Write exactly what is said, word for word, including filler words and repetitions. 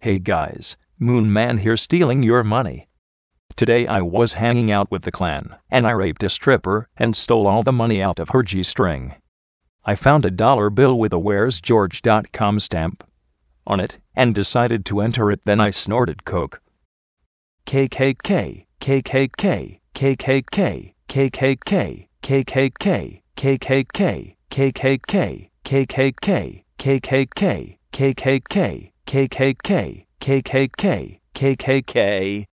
Hey guys, Moon Man here stealing your money. Today I was hanging out with the clan, and I raped a stripper and stole all the money out of her G-string. I found a dollar bill with a where's george dot com stamp on it and decided to enter it. Then I snorted coke. K K K, K K K, K K K, K K K, K K K, K K K, K K K, K K K, K K K, K K K, K K K, K K K, K K K.